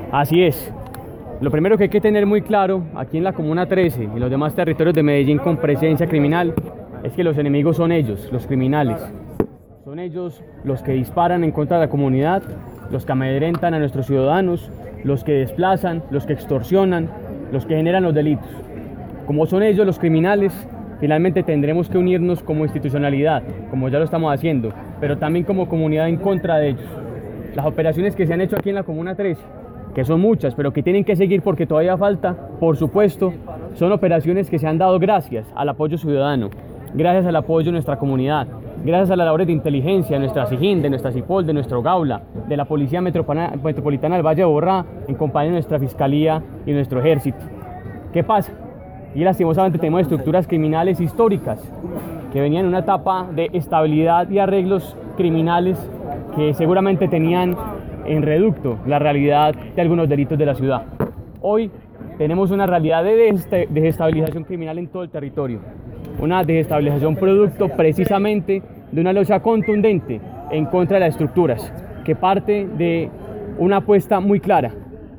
Así es. Lo primero que hay que tener muy claro aquí en la Comuna 13 y los demás territorios de Medellín con presencia criminal es que los enemigos son ellos, los criminales. Son ellos los que disparan en contra de la comunidad, los que amedrentan a nuestros ciudadanos, los que desplazan, los que extorsionan, los que generan los delitos. Como son ellos los criminales, finalmente tendremos que unirnos como institucionalidad, como ya lo estamos haciendo, pero también como comunidad en contra de ellos. Las operaciones que se han hecho aquí en la Comuna 13, que son muchas, pero que tienen que seguir porque todavía falta, por supuesto, son operaciones que se han dado gracias al apoyo ciudadano, gracias al apoyo de nuestra comunidad, gracias a las labores de inteligencia de nuestra SIGIN, de nuestra CIPOL, de nuestro GAULA, de la Policía Metropolitana del Valle de Aburrá, en compañía de nuestra Fiscalía y nuestro Ejército. ¿Qué pasa? Y lastimosamente tenemos estructuras criminales históricas que venían en una etapa de estabilidad y arreglos criminales que seguramente tenían en reducto la realidad de algunos delitos de la ciudad. Hoy tenemos una realidad de desestabilización criminal en todo el territorio, una desestabilización producto precisamente de una lucha contundente en contra de las estructuras, que parte de una apuesta muy clara.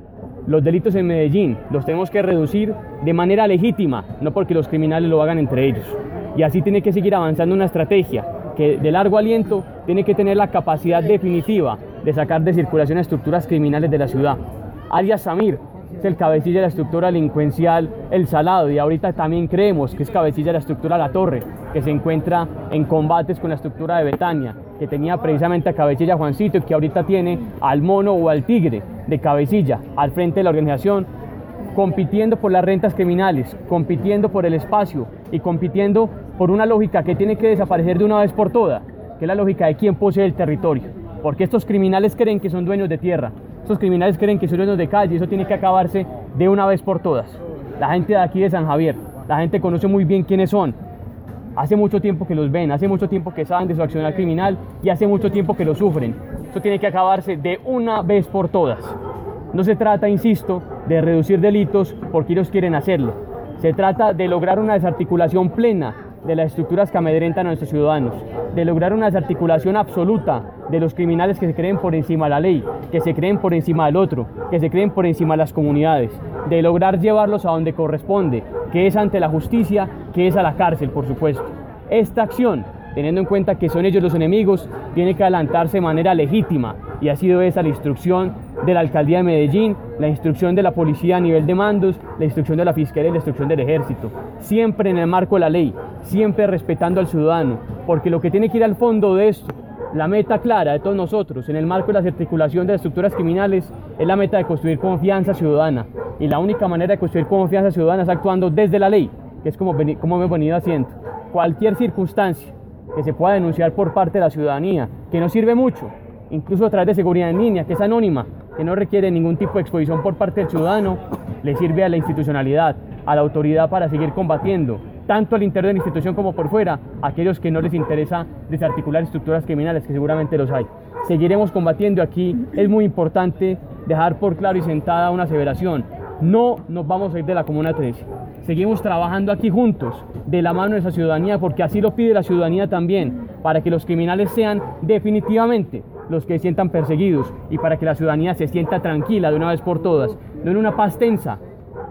Los delitos en Medellín los tenemos que reducir de manera legítima, no porque los criminales lo hagan entre ellos. Y así tiene que seguir avanzando una estrategia que de largo aliento tiene que tener la capacidad definitiva de sacar de circulación a estructuras criminales de la ciudad. Alias Samir es el cabecilla de la estructura delincuencial El Salado, y ahorita también creemos que es cabecilla de la estructura La Torre, que se encuentra en combates con la estructura de Betania, que tenía precisamente a cabecilla Juancito y que ahorita tiene al Mono o al Tigre de cabecilla al frente de la organización, compitiendo por las rentas criminales, compitiendo por el espacio y compitiendo por una lógica que tiene que desaparecer de una vez por todas, que es la lógica de quién posee el territorio. Porque estos criminales creen que son dueños de tierra, estos criminales creen que son dueños de calle, y eso tiene que acabarse de una vez por todas. La gente de aquí de San Javier, la gente conoce muy bien quiénes son. Hace mucho tiempo que los ven, hace mucho tiempo que saben de su accionar criminal y hace mucho tiempo que lo sufren. Eso tiene que acabarse de una vez por todas. No se trata, insisto, de reducir delitos porque ellos quieren hacerlo. Se trata de lograr una desarticulación plena de las estructuras que amedrentan a nuestros ciudadanos, de lograr una desarticulación absoluta de los criminales que se creen por encima de la ley, que se creen por encima del otro, que se creen por encima de las comunidades, de lograr llevarlos a donde corresponde, que es ante la justicia, que es a la cárcel, por supuesto. Esta acción, teniendo en cuenta que son ellos los enemigos, tiene que adelantarse de manera legítima, y ha sido esa la instrucción de la Alcaldía de Medellín, la instrucción de la policía a nivel de mandos, la instrucción de la Fiscalía y la instrucción del Ejército. Siempre en el marco de la ley, siempre respetando al ciudadano, porque lo que tiene que ir al fondo de esto, la meta clara de todos nosotros, en el marco de la desarticulación de las estructuras criminales, es la meta de construir confianza ciudadana. Y la única manera de construir confianza ciudadana es actuando desde la ley, que es como hemos venido haciendo. Cualquier circunstancia que se pueda denunciar por parte de la ciudadanía, que no sirve mucho, incluso a través de seguridad en línea, que es anónima, que no requiere ningún tipo de exposición por parte del ciudadano, le sirve a la institucionalidad, a la autoridad para seguir combatiendo, tanto al interior de la institución como por fuera, a aquellos que no les interesa desarticular estructuras criminales, que seguramente los hay. Seguiremos combatiendo. Aquí es muy importante dejar por claro y sentada una aseveración: no nos vamos a ir de la Comuna 13. Seguimos trabajando aquí juntos, de la mano de esa ciudadanía, porque así lo pide la ciudadanía también, para que los criminales sean definitivamente los que se sientan perseguidos y para que la ciudadanía se sienta tranquila de una vez por todas, no en una paz tensa,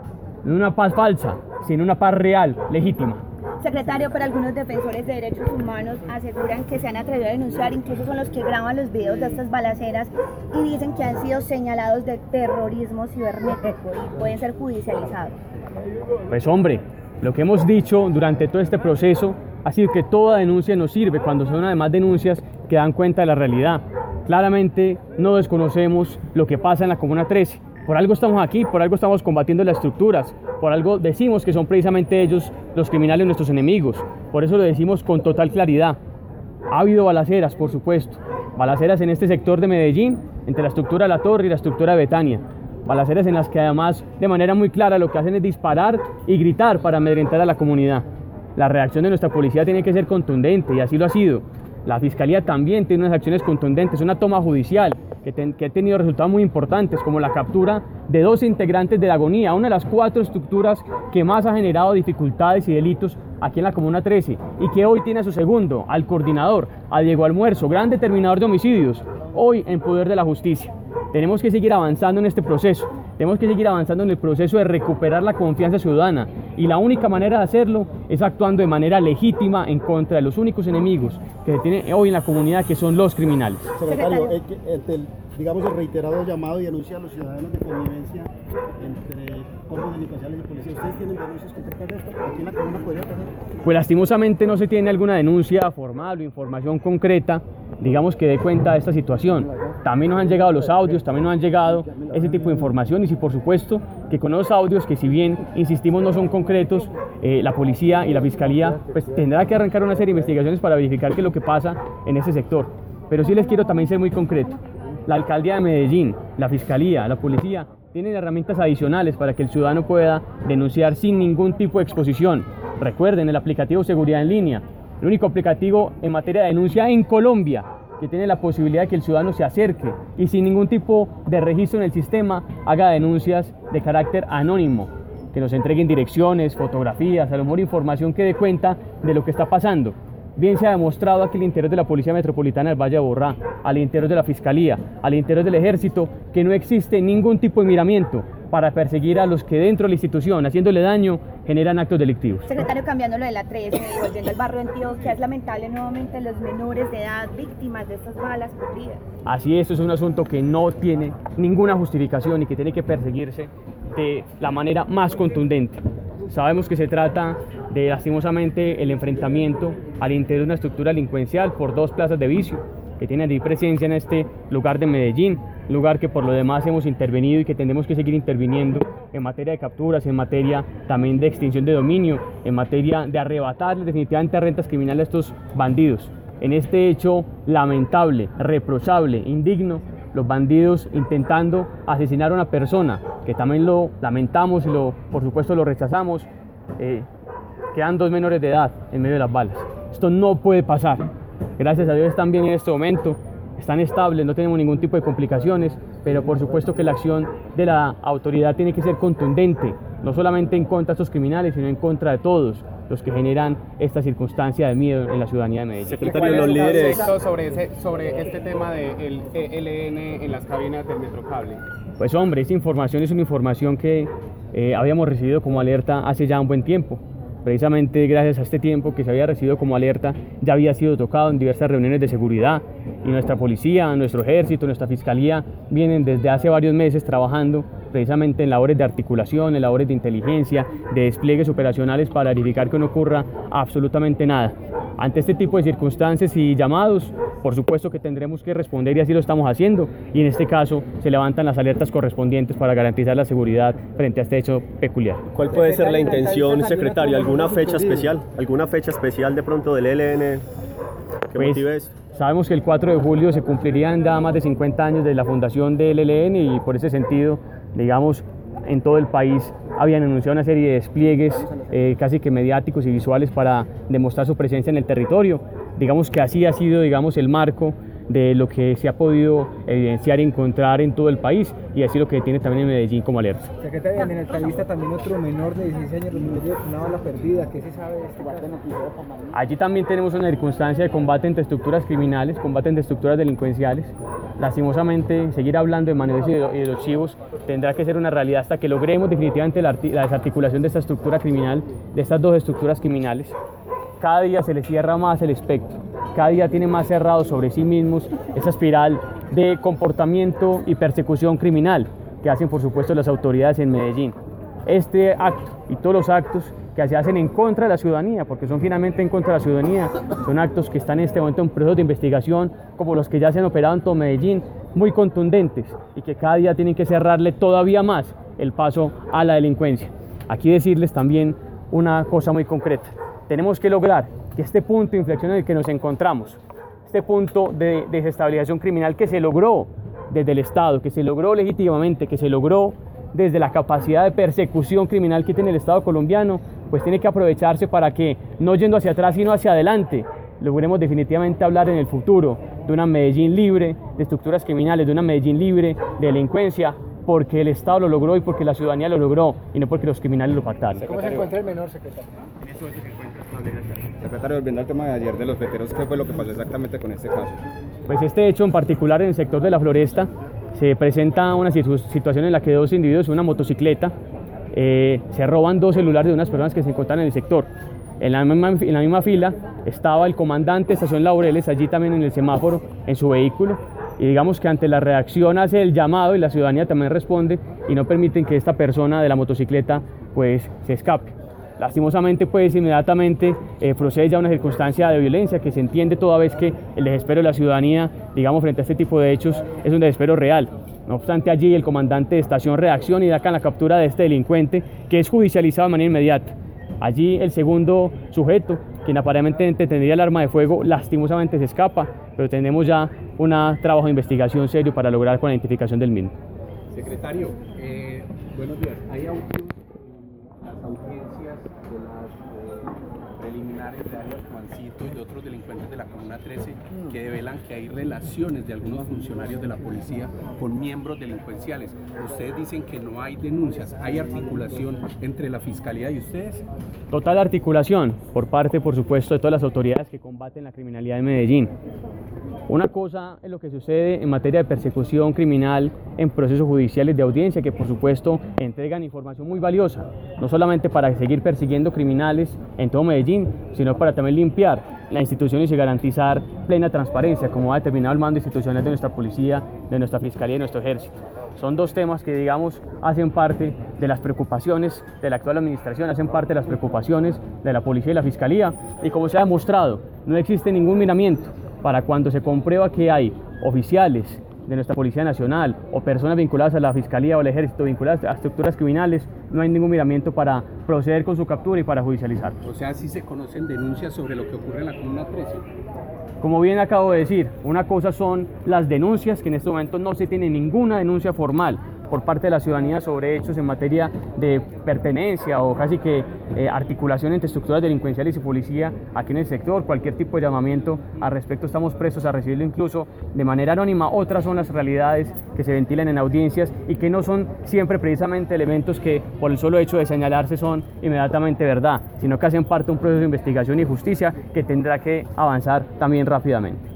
no en una paz falsa, sino en una paz real, legítima. Secretario, pero algunos defensores de derechos humanos aseguran que se han atrevido a denunciar, incluso son los que graban los videos de estas balaceras y dicen que han sido señalados de terrorismo cibernético y pueden ser judicializados. Pues hombre, lo que hemos dicho durante todo este proceso ha sido que toda denuncia nos sirve cuando son además denuncias que dan cuenta de la realidad. Claramente no desconocemos lo que pasa en la Comuna 13. Por algo estamos aquí, por algo estamos combatiendo las estructuras, por algo decimos que son precisamente ellos los criminales, nuestros enemigos. Por eso lo decimos con total claridad. Ha habido balaceras, por supuesto, balaceras en este sector de Medellín, entre la estructura de La Torre y la estructura de Betania. Balaceras en las que además de manera muy clara lo que hacen es disparar y gritar para amedrentar a la comunidad. La reacción de nuestra policía tiene que ser contundente y así lo ha sido. La Fiscalía también tiene unas acciones contundentes, una toma judicial que ha tenido resultados muy importantes, como la captura de 2 integrantes de la Agonía, una de las 4 estructuras que más ha generado dificultades y delitos aquí en la Comuna 13, y que hoy tiene a su segundo, al coordinador, a Diego Almuerzo, gran determinador de homicidios, hoy en poder de la justicia. Tenemos que seguir avanzando en este proceso, tenemos que seguir avanzando en el proceso de recuperar la confianza ciudadana, y la única manera de hacerlo es actuando de manera legítima en contra de los únicos enemigos que se tienen hoy en la comunidad, que son los criminales. Secretario, digamos el reiterado llamado y anuncio a los ciudadanos de convivencia entre cuerpos delincuenciales y policía, ¿ustedes tienen denuncias concretas de esto? ¿Aquí en la comuna podría pasar? Pues lastimosamente no se tiene alguna denuncia formal o información concreta, digamos, que dé cuenta de esta situación. También nos han llegado los audios, también nos han llegado ese tipo de información, y sí, por supuesto que con los audios, que si bien insistimos no son concretos, la policía y la fiscalía pues tendrá que arrancar una serie de investigaciones para verificar qué es lo que pasa en ese sector. Pero sí les quiero también ser muy concreto. La alcaldía de Medellín, la fiscalía, la policía tienen herramientas adicionales para que el ciudadano pueda denunciar sin ningún tipo de exposición. Recuerden, el aplicativo Seguridad en Línea, el único aplicativo en materia de denuncia en Colombia que tiene la posibilidad de que el ciudadano se acerque y sin ningún tipo de registro en el sistema haga denuncias de carácter anónimo, que nos entreguen direcciones, fotografías, a lo mejor información que dé cuenta de lo que está pasando. Bien se ha demostrado aquí al interior de la Policía Metropolitana del Valle de Aburrá, al interior de la Fiscalía, al interior del Ejército, que no existe ningún tipo de miramiento para perseguir a los que dentro de la institución, haciéndole daño, generan actos delictivos. Secretario, cambiando lo de la 13 y volviendo al barrio de Antioquia, es lamentable nuevamente los menores de edad víctimas de estas balas perdidas. Así es, es un asunto que no tiene ninguna justificación y que tiene que perseguirse de la manera más contundente. Sabemos que se trata de, lastimosamente, el enfrentamiento al interior de una estructura delincuencial por dos plazas de vicio que tienen ahí presencia en este lugar de Medellín, lugar que por lo demás hemos intervenido y que tendremos que seguir interviniendo en materia de capturas, en materia también de extinción de dominio, en materia de arrebatar definitivamente rentas criminales a estos bandidos. En este hecho lamentable, reprochable, indigno, los bandidos intentando asesinar a una persona, que también lo lamentamos y por supuesto lo rechazamos, quedan dos menores de edad en medio de las balas. Esto no puede pasar. Gracias a Dios están bien en este momento, están estables, no tenemos ningún tipo de complicaciones, pero por supuesto que la acción de la autoridad tiene que ser contundente, no solamente en contra de estos criminales, sino en contra de todos los que generan esta circunstancia de miedo en la ciudadanía de Medellín. Secretario, los líderes sobre este tema del ELN en las cabinas del Metrocable. Pues hombre, esa información es una información que habíamos recibido como alerta hace ya un buen tiempo. Precisamente gracias a este tiempo que se había recibido como alerta, ya había sido tocado en diversas reuniones de seguridad, y nuestra policía, nuestro ejército, nuestra fiscalía vienen desde hace varios meses trabajando precisamente en labores de articulación, en labores de inteligencia, de despliegues operacionales para verificar que no ocurra absolutamente nada. Ante este tipo de circunstancias y llamados, por supuesto que tendremos que responder, y así lo estamos haciendo, y en este caso se levantan las alertas correspondientes para garantizar la seguridad frente a este hecho peculiar. ¿Cuál puede ser la intención, secretario? ¿Alguna fecha especial? ¿Alguna fecha especial de pronto del ELN que motive esto? Sabemos que el 4 de julio se cumplirían ya más de 50 años de la fundación del ELN, y por ese sentido, digamos, en todo el país habían anunciado una serie de despliegues casi que mediáticos y visuales para demostrar su presencia en el territorio. Digamos que así ha sido, digamos, el marco de lo que se ha podido evidenciar y encontrar en todo el país, y así lo que tiene también en Medellín como alerta. Secretaria, en el Altavista también otro menor de 16 años resultó con una bala perdida. ¿Qué se sabe de este caso? Allí también tenemos una circunstancia de combate entre estructuras criminales, combate entre estructuras delincuenciales. Lastimosamente, seguir hablando de maneros y de los chivos tendrá que ser una realidad hasta que logremos definitivamente la desarticulación de esta estructura criminal, de estas dos estructuras criminales. Cada día se les cierra más el espectro, cada día tienen más cerrado sobre sí mismos esa espiral de comportamiento y persecución criminal que hacen, por supuesto, las autoridades en Medellín. Este acto y todos los actos que se hacen en contra de la ciudadanía, porque son finalmente en contra de la ciudadanía, son actos que están en este momento en procesos de investigación, como los que ya se han operado en todo Medellín, muy contundentes, y que cada día tienen que cerrarle todavía más el paso a la delincuencia. Aquí decirles también una cosa muy concreta. Tenemos que lograr que este punto de inflexión en el que nos encontramos, este punto de desestabilización criminal que se logró desde el Estado, que se logró legítimamente, que se logró desde la capacidad de persecución criminal que tiene el Estado colombiano, pues tiene que aprovecharse para que, no yendo hacia atrás, sino hacia adelante, logremos definitivamente hablar en el futuro de una Medellín libre de estructuras criminales, de una Medellín libre de delincuencia, porque el Estado lo logró y porque la ciudadanía lo logró, y no porque los criminales lo pactaron. ¿Cómo se encuentra el menor, secretario? Secretario, volviendo al tema de ayer de los veteros, ¿qué fue lo que pasó exactamente con este caso? Pues este hecho en particular en el sector de La Floresta se presenta una situación en la que dos individuos en una motocicleta se roban 2 celulares de unas personas que se encontraban en el sector. En la misma fila estaba el comandante de Estación Laureles, allí también en el semáforo, en su vehículo, y digamos que ante la reacción hace el llamado y la ciudadanía también responde y no permiten que esta persona de la motocicleta pues se escape. Lastimosamente pues inmediatamente procede ya una circunstancia de violencia que se entiende toda vez que el desespero de la ciudadanía, digamos, frente a este tipo de hechos es un desespero real. No obstante, allí el comandante de estación reacciona y da la captura de este delincuente, que es judicializado de manera inmediata. Allí el segundo sujeto, quien aparentemente tendría el arma de fuego, lastimosamente se escapa, pero tenemos ya un trabajo de investigación serio para lograr con la identificación del mismo. Secretario, buenos días. ¿Hay audios en las audiencias de las preliminares de alias Juancito y de otros delincuentes de la Comuna 13 que develan que hay relaciones de algunos funcionarios de la policía con miembros delincuenciales? Ustedes dicen que no hay denuncias. ¿Hay articulación entre la Fiscalía y ustedes? Total articulación por parte, por supuesto, de todas las autoridades que combaten la criminalidad en Medellín. Una cosa es lo que sucede en materia de persecución criminal en procesos judiciales de audiencia, que por supuesto entregan información muy valiosa, no solamente para seguir persiguiendo criminales en todo Medellín, sino para también limpiar las instituciones y garantizar plena transparencia, como ha determinado el mando institucional de nuestra policía, de nuestra fiscalía y de nuestro ejército. Son dos temas que, digamos, hacen parte de las preocupaciones de la actual administración, hacen parte de las preocupaciones de la policía y la fiscalía, y como se ha demostrado, no existe ningún miramiento para cuando se comprueba que hay oficiales de nuestra Policía Nacional o personas vinculadas a la Fiscalía o al Ejército vinculadas a estructuras criminales, no hay ningún miramiento para proceder con su captura y para judicializar. O sea, sí se conocen denuncias sobre lo que ocurre en la Comuna 13. Como bien acabo de decir, una cosa son las denuncias, que en este momento no se tiene ninguna denuncia formal por parte de la ciudadanía sobre hechos en materia de pertenencia o casi que articulación entre estructuras delincuenciales y policía aquí en el sector. Cualquier tipo de llamamiento al respecto estamos prestos a recibirlo incluso de manera anónima. Otras son las realidades que se ventilan en audiencias y que no son siempre precisamente elementos que por el solo hecho de señalarse son inmediatamente verdad, sino que hacen parte de un proceso de investigación y justicia que tendrá que avanzar también rápidamente.